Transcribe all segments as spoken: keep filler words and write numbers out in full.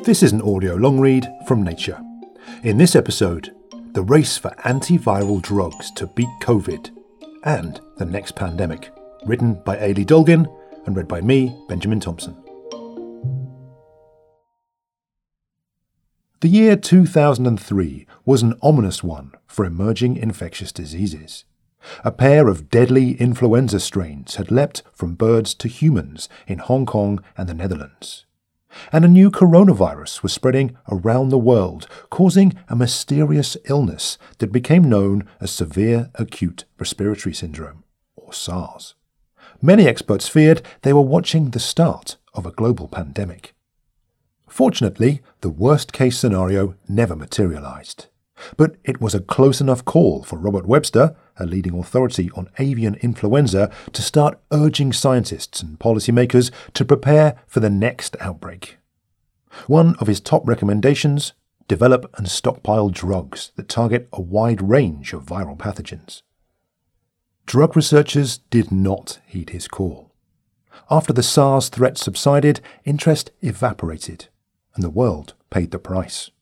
This is an audio long read from Nature. In this episode, the race for antiviral drugs to beat COVID and the next pandemic, written by Ailey Dolgin and read by me, Benjamin Thompson. The year two thousand three was an ominous one for emerging infectious diseases. A pair of deadly influenza strains had leapt from birds to humans in Hong Kong and the Netherlands. And a new coronavirus was spreading around the world, causing a mysterious illness that became known as Severe Acute Respiratory Syndrome, or SARS. Many experts feared they were watching the start of a global pandemic. Fortunately, the worst-case scenario never materialized. But it was a close enough call for Robert Webster, a leading authority on avian influenza, to start urging scientists and policymakers to prepare for the next outbreak. One of his top recommendations: develop and stockpile drugs that target a wide range of viral pathogens. Drug researchers did not heed his call. After the SARS threat subsided, interest evaporated, and the world paid the price.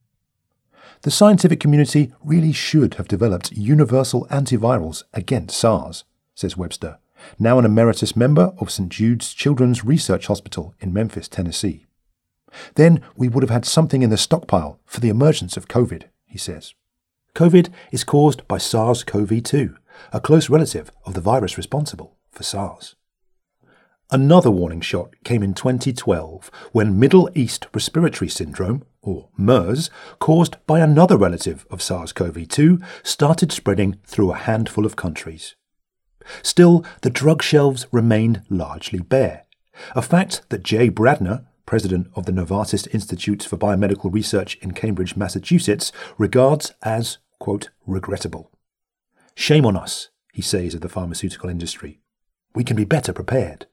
The scientific community really should have developed universal antivirals against SARS, says Webster, now an emeritus member of Saint Jude's Children's Research Hospital in Memphis, Tennessee. Then we would have had something in the stockpile for the emergence of COVID, he says. COVID is caused by SARS-C o V two, a close relative of the virus responsible for SARS. Another warning shot came in twenty twelve when Middle East Respiratory Syndrome, or MERS, caused by another relative of SARS-C o V two, started spreading through a handful of countries. Still, the drug shelves remained largely bare, a fact that Jay Bradner, president of the Novartis Institutes for Biomedical Research in Cambridge, Massachusetts, regards as, quote, regrettable. Shame on us, he says of the pharmaceutical industry. We can be better prepared.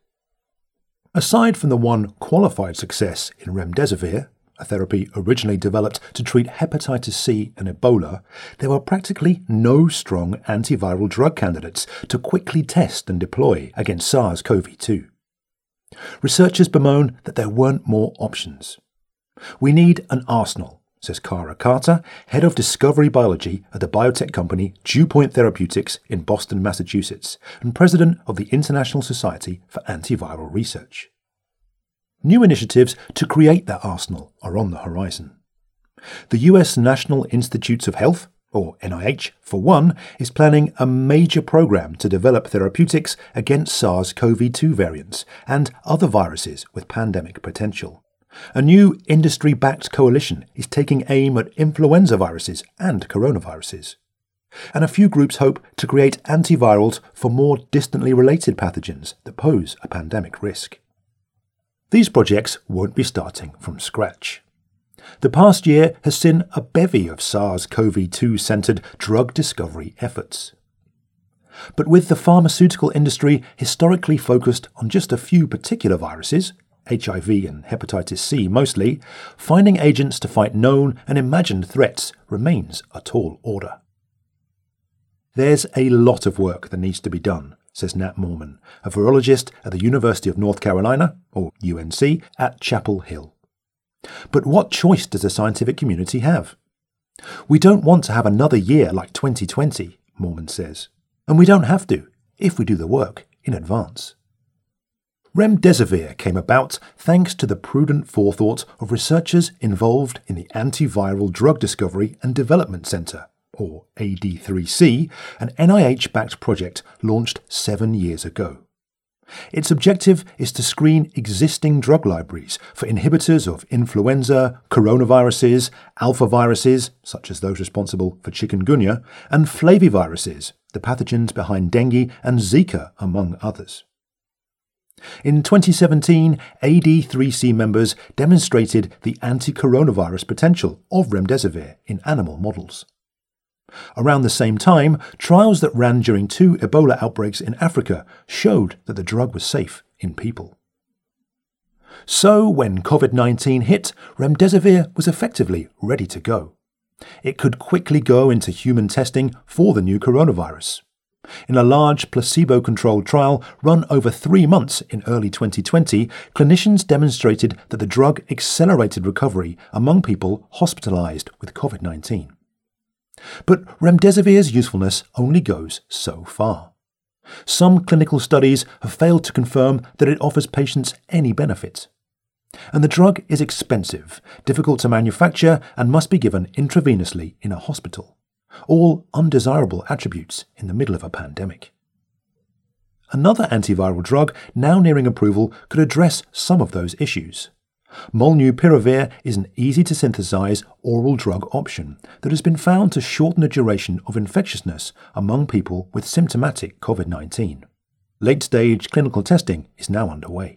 Aside from the one qualified success in remdesivir, a therapy originally developed to treat hepatitis C and Ebola, there were practically no strong antiviral drug candidates to quickly test and deploy against SARS-C o V two. Researchers bemoan that there weren't more options. We need an arsenal, says Cara Carter, head of discovery biology at the biotech company Dewpoint Therapeutics in Boston, Massachusetts, and president of the International Society for Antiviral Research. New initiatives to create that arsenal are on the horizon. The U S National Institutes of Health, or N I H for one, is planning a major program to develop therapeutics against SARS-C o V two variants and other viruses with pandemic potential. A new industry-backed coalition is taking aim at influenza viruses and coronaviruses. And a few groups hope to create antivirals for more distantly related pathogens that pose a pandemic risk. These projects won't be starting from scratch. The past year has seen a bevy of SARS-C o V two-centered drug discovery efforts. But with the pharmaceutical industry historically focused on just a few particular viruses, H I V and hepatitis C mostly, finding agents to fight known and imagined threats remains a tall order. There's a lot of work that needs to be done, says Nat Moorman, a virologist at the University of North Carolina, or U N C, at Chapel Hill. But what choice does the scientific community have? We don't want to have another year like twenty twenty, Moorman says, and we don't have to, if we do the work in advance. Remdesivir came about thanks to the prudent forethought of researchers involved in the Antiviral Drug Discovery and Development Center, or A D three C, an N I H-backed project launched seven years ago. Its objective is to screen existing drug libraries for inhibitors of influenza, coronaviruses, alphaviruses, such as those responsible for chikungunya, and flaviviruses, the pathogens behind dengue and Zika, among others. In twenty seventeen, A D three C members demonstrated the anti-coronavirus potential of remdesivir in animal models. Around the same time, trials that ran during two Ebola outbreaks in Africa showed that the drug was safe in people. So, when COVID nineteen hit, remdesivir was effectively ready to go. It could quickly go into human testing for the new coronavirus. In a large placebo-controlled trial run over three months in early twenty twenty, clinicians demonstrated that the drug accelerated recovery among people hospitalized with COVID nineteen. But remdesivir's usefulness only goes so far. Some clinical studies have failed to confirm that it offers patients any benefit. And the drug is expensive, difficult to manufacture, and must be given intravenously in a hospital. All undesirable attributes in the middle of a pandemic. Another antiviral drug now nearing approval could address some of those issues. Molnupiravir is an easy-to-synthesize oral drug option that has been found to shorten the duration of infectiousness among people with symptomatic COVID nineteen. Late-stage clinical testing is now underway.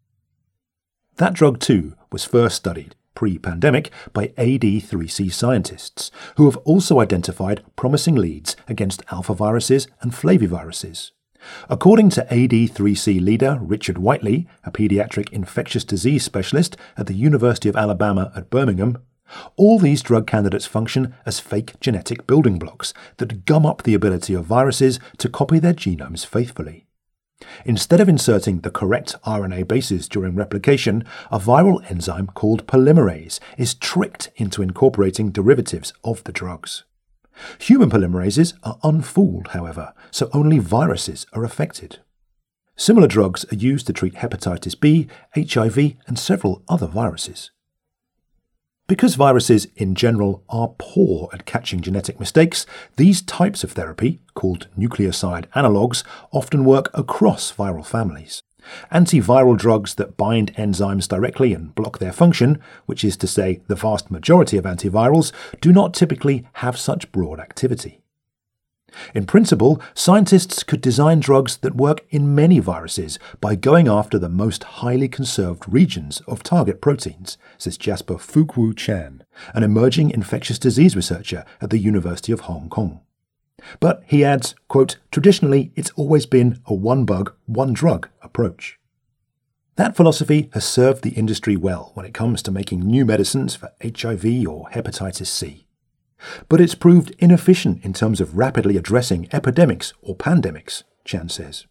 That drug, too, was first studied pre-pandemic by A D three C scientists, who have also identified promising leads against alphaviruses and flaviviruses. According to A D three C leader Richard Whiteley, a pediatric infectious disease specialist at the University of Alabama at Birmingham, all these drug candidates function as fake genetic building blocks that gum up the ability of viruses to copy their genomes faithfully. Instead of inserting the correct R N A bases during replication, a viral enzyme called polymerase is tricked into incorporating derivatives of the drugs. Human polymerases are unfooled, however, so only viruses are affected. Similar drugs are used to treat hepatitis B, H I V, and several other viruses. Because viruses in general are poor at catching genetic mistakes, these types of therapy, called nucleoside analogues, often work across viral families. Antiviral drugs that bind enzymes directly and block their function, which is to say the vast majority of antivirals, do not typically have such broad activity. In principle, scientists could design drugs that work in many viruses by going after the most highly conserved regions of target proteins, says Jasper Fuguo Chan, an emerging infectious disease researcher at the University of Hong Kong. But, he adds, quote, traditionally it's always been a one bug, one drug approach. That philosophy has served the industry well when it comes to making new medicines for H I V or hepatitis C. But it's proved inefficient in terms of rapidly addressing epidemics or pandemics, Chan says.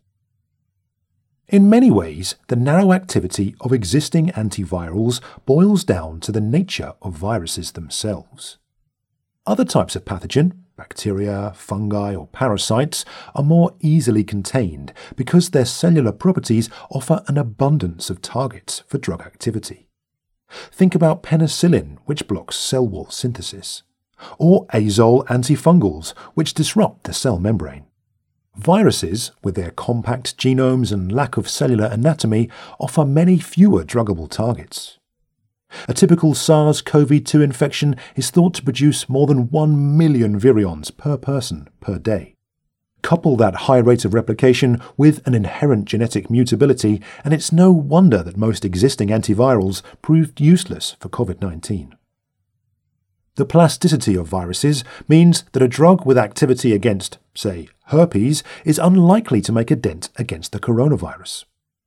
In many ways, the narrow activity of existing antivirals boils down to the nature of viruses themselves. Other types of pathogen, bacteria, fungi, or parasites, are more easily contained because their cellular properties offer an abundance of targets for drug activity. Think about penicillin, which blocks cell wall synthesis, or azole antifungals, which disrupt the cell membrane. Viruses, with their compact genomes and lack of cellular anatomy, offer many fewer druggable targets. A typical SARS CoV two infection is thought to produce more than one million virions per person per day. Couple that high rate of replication with an inherent genetic mutability, and it's no wonder that most existing antivirals proved useless for COVID nineteen. The plasticity of viruses means that a drug with activity against, say, herpes is unlikely to make a dent against the coronavirus.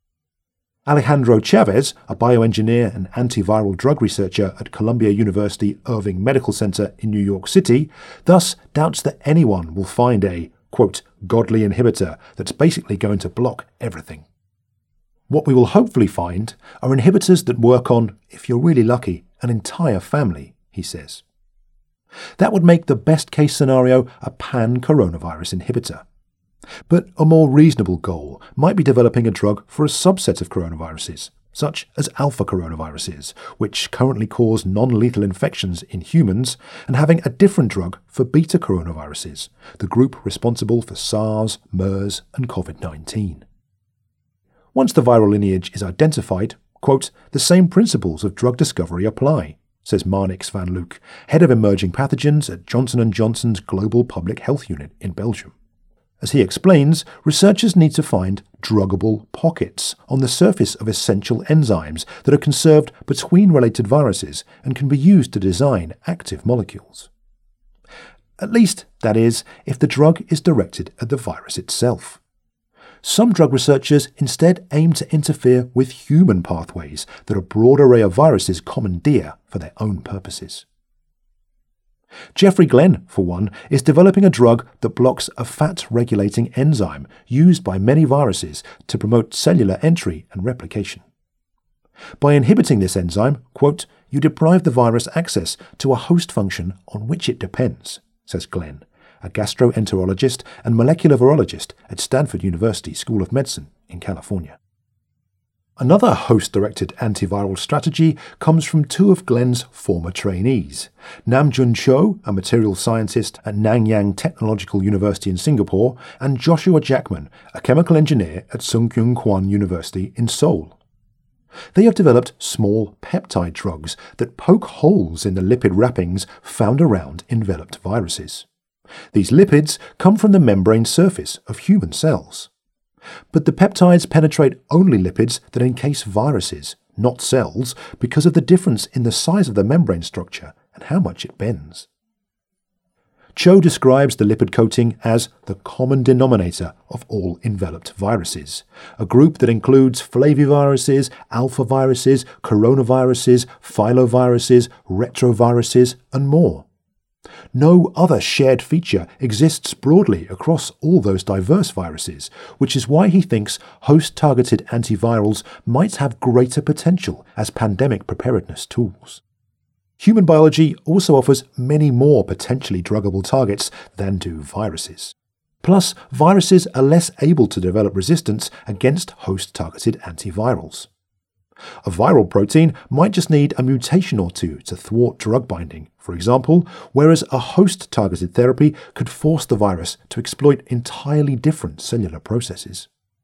Alejandro Chavez, a bioengineer and antiviral drug researcher at Columbia University Irving Medical Center in New York City, thus doubts that anyone will find a, quote, godly inhibitor that's basically going to block everything. What we will hopefully find are inhibitors that work on, if you're really lucky, an entire family, he says. That would make the best-case scenario a pan-coronavirus inhibitor. But a more reasonable goal might be developing a drug for a subset of coronaviruses, such as alpha coronaviruses, which currently cause non-lethal infections in humans, and having a different drug for beta coronaviruses, the group responsible for SARS, MERS, and COVID nineteen. Once the viral lineage is identified, quote, the same principles of drug discovery apply, says Marnix van Luuk, head of emerging pathogens at Johnson and Johnson's Global Public Health Unit in Belgium. As he explains, researchers need to find druggable pockets on the surface of essential enzymes that are conserved between related viruses and can be used to design active molecules. At least, that is, if the drug is directed at the virus itself. Some drug researchers instead aim to interfere with human pathways that a broad array of viruses commandeer for their own purposes. Geoffrey Glenn, for one, is developing a drug that blocks a fat-regulating enzyme used by many viruses to promote cellular entry and replication. By inhibiting this enzyme, quote, you deprive the virus access to a host function on which it depends, says Glenn, a gastroenterologist and molecular virologist at Stanford University School of Medicine in California. Another host-directed antiviral strategy comes from two of Glenn's former trainees, Namjoon Cho, a materials scientist at Nanyang Technological University in Singapore, and Joshua Jackman, a chemical engineer at Sungkyun Kwan University in Seoul. They have developed small peptide drugs that poke holes in the lipid wrappings found around enveloped viruses. These lipids come from the membrane surface of human cells. But the peptides penetrate only lipids that encase viruses, not cells, because of the difference in the size of the membrane structure and how much it bends. Cho describes the lipid coating as the common denominator of all enveloped viruses, a group that includes flaviviruses, alphaviruses, coronaviruses, filoviruses, retroviruses, and more. No other shared feature exists broadly across all those diverse viruses, which is why he thinks host-targeted antivirals might have greater potential as pandemic preparedness tools. Human biology also offers many more potentially druggable targets than do viruses. Plus, viruses are less able to develop resistance against host-targeted antivirals. A viral protein might just need a mutation or two to thwart drug binding, for example, whereas a host-targeted therapy could force the virus to exploit entirely different cellular processes.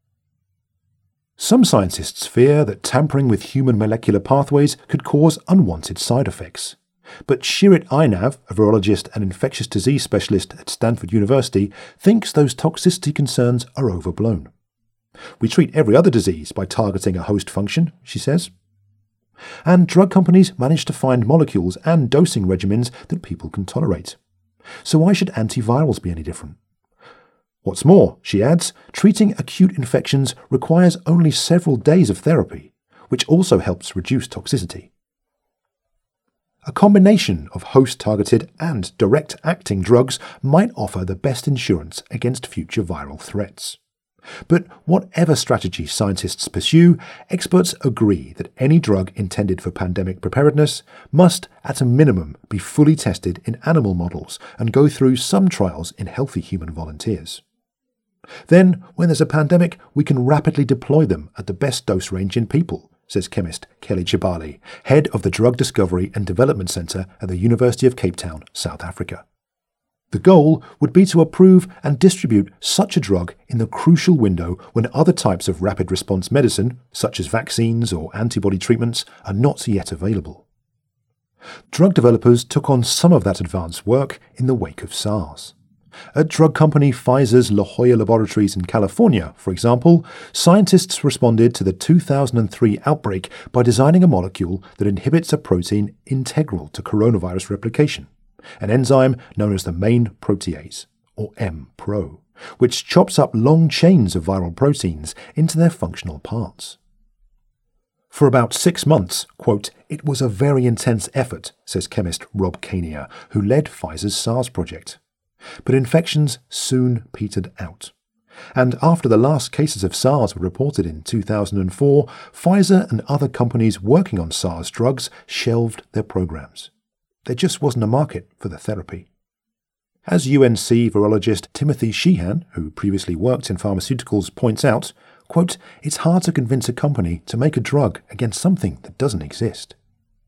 Some scientists fear that tampering with human molecular pathways could cause unwanted side effects. But Shirit Ainav, a virologist and infectious disease specialist at Stanford University, thinks those toxicity concerns are overblown. We treat every other disease by targeting a host function, she says. And drug companies manage to find molecules and dosing regimens that people can tolerate. So why should antivirals be any different? What's more, she adds, treating acute infections requires only several days of therapy, which also helps reduce toxicity. A combination of host-targeted and direct-acting drugs might offer the best insurance against future viral threats. But whatever strategy scientists pursue, experts agree that any drug intended for pandemic preparedness must, at a minimum, be fully tested in animal models and go through some trials in healthy human volunteers. Then, when there's a pandemic, we can rapidly deploy them at the best dose range in people, says chemist Kelly Chibali, head of the Drug Discovery and Development Centre at the University of Cape Town, South Africa. The goal would be to approve and distribute such a drug in the crucial window when other types of rapid response medicine, such as vaccines or antibody treatments, are not yet available. Drug developers took on some of that advanced work in the wake of SARS. At drug company Pfizer's La Jolla Laboratories in California, for example, scientists responded to the two thousand three outbreak by designing a molecule that inhibits a protein integral to coronavirus replication, an enzyme known as the main protease, or M Pro, which chops up long chains of viral proteins into their functional parts. For about six months, quote, it was a very intense effort, says chemist Rob Kania, who led Pfizer's SARS project. But infections soon petered out. And after the last cases of SARS were reported in two thousand four, Pfizer and other companies working on SARS drugs shelved their programs. There just wasn't a market for the therapy. As U N C virologist Timothy Sheehan, who previously worked in pharmaceuticals, points out, quote, it's hard to convince a company to make a drug against something that doesn't exist.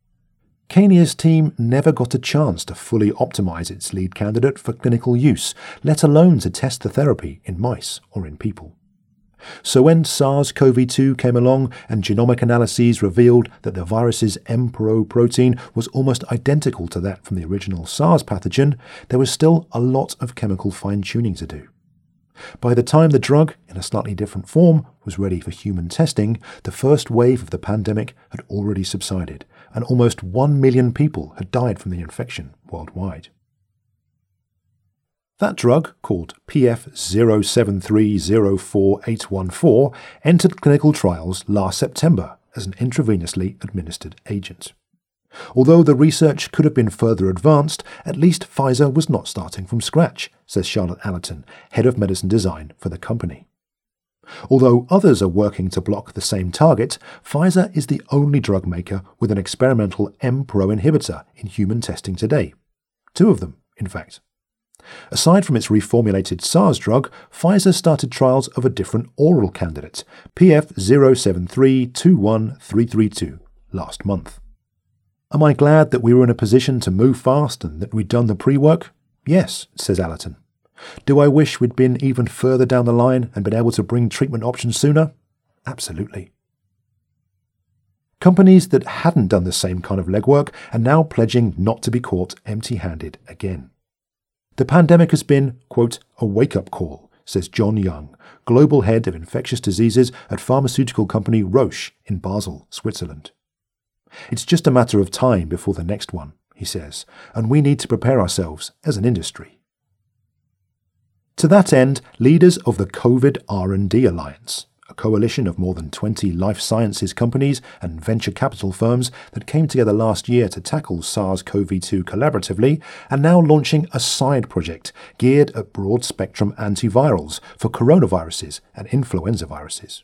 Kania's team never got a chance to fully optimize its lead candidate for clinical use, let alone to test the therapy in mice or in people. So when SARS CoV two came along and genomic analyses revealed that the virus's M Pro protein was almost identical to that from the original SARS pathogen, there was still a lot of chemical fine-tuning to do. By the time the drug, in a slightly different form, was ready for human testing, the first wave of the pandemic had already subsided, and almost one million people had died from the infection worldwide. That drug, called P F zero seven three zero four eight one four, entered clinical trials last September as an intravenously administered agent. Although the research could have been further advanced, at least Pfizer was not starting from scratch, says Charlotte Allerton, head of medicine design for the company. Although others are working to block the same target, Pfizer is the only drug maker with an experimental M P R O inhibitor in human testing today. Two of them, in fact. Aside from its reformulated SARS drug, Pfizer started trials of a different oral candidate, P F zero seven three two one three three two, last month. Am I glad that we were in a position to move fast and that we'd done the pre-work? Yes, says Allerton. Do I wish we'd been even further down the line and been able to bring treatment options sooner? Absolutely. Companies that hadn't done the same kind of legwork are now pledging not to be caught empty-handed again. The pandemic has been, quote, a wake-up call, says John Young, global head of infectious diseases at pharmaceutical company Roche in Basel, Switzerland. It's just a matter of time before the next one, he says, and we need to prepare ourselves as an industry. To that end, leaders of the COVID R and D Alliance, a coalition of more than twenty life sciences companies and venture capital firms that came together last year to tackle SARS CoV two collaboratively, are now launching a side project geared at broad-spectrum antivirals for coronaviruses and influenza viruses.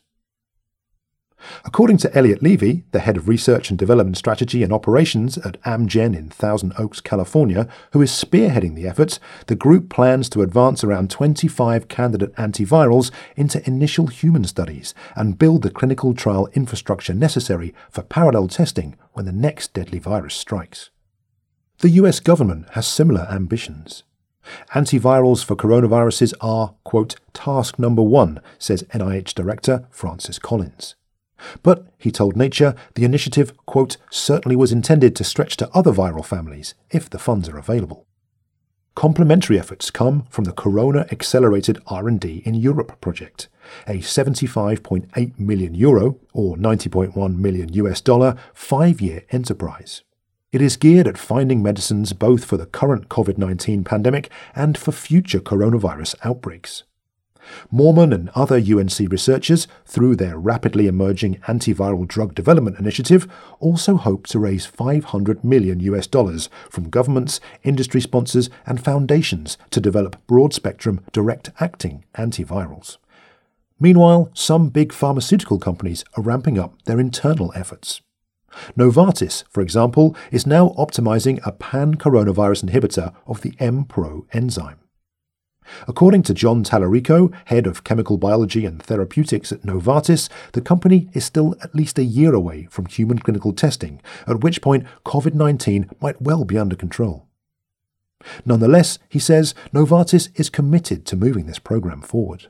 According to Elliot Levy, the head of research and development strategy and operations at Amgen in Thousand Oaks, California, who is spearheading the efforts, the group plans to advance around twenty-five candidate antivirals into initial human studies and build the clinical trial infrastructure necessary for parallel testing when the next deadly virus strikes. The U S government has similar ambitions. Antivirals for coronaviruses are, quote, task number one, says N I H Director Francis Collins. But, he told Nature, the initiative, quote, certainly was intended to stretch to other viral families if the funds are available. Complementary efforts come from the Corona Accelerated R and D in Europe project, a seventy-five point eight million euro, or ninety point one million U S dollar, five-year enterprise. It is geared at finding medicines both for the current COVID nineteen pandemic and for future coronavirus outbreaks. Mormon and other U N C researchers, through their rapidly emerging antiviral drug development initiative, also hope to raise five hundred million U S dollars from governments, industry sponsors, and foundations to develop broad-spectrum, direct-acting antivirals. Meanwhile, some big pharmaceutical companies are ramping up their internal efforts. Novartis, for example, is now optimizing a pan-coronavirus inhibitor of the M P R O enzyme. According to John Tallarico, head of chemical biology and therapeutics at Novartis, the company is still at least a year away from human clinical testing, at which point COVID nineteen might well be under control. Nonetheless, he says, Novartis is committed to moving this program forward.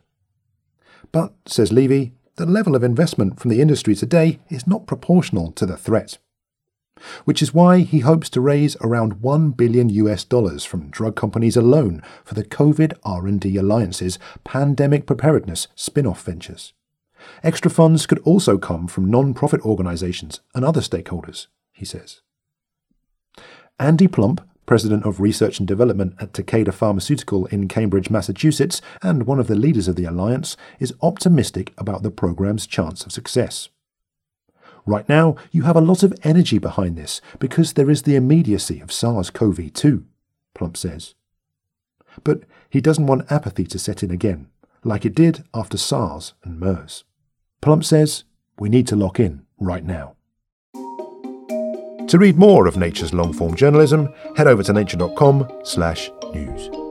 But, says Levy, the level of investment from the industry today is not proportional to the threat. Which is why he hopes to raise around one billion U S dollars from drug companies alone for the COVID R and D Alliance's pandemic preparedness spin-off ventures. Extra funds could also come from non-profit organizations and other stakeholders, he says. Andy Plump, president of research and development at Takeda Pharmaceutical in Cambridge, Massachusetts, and one of the leaders of the alliance, is optimistic about the program's chance of success. Right now, you have a lot of energy behind this because there is the immediacy of SARS CoV two, Plump says. But he doesn't want apathy to set in again, like it did after SARS and MERS. Plump says, we need to lock in right now. To read more of Nature's long-form journalism, head over to nature dot com slash news.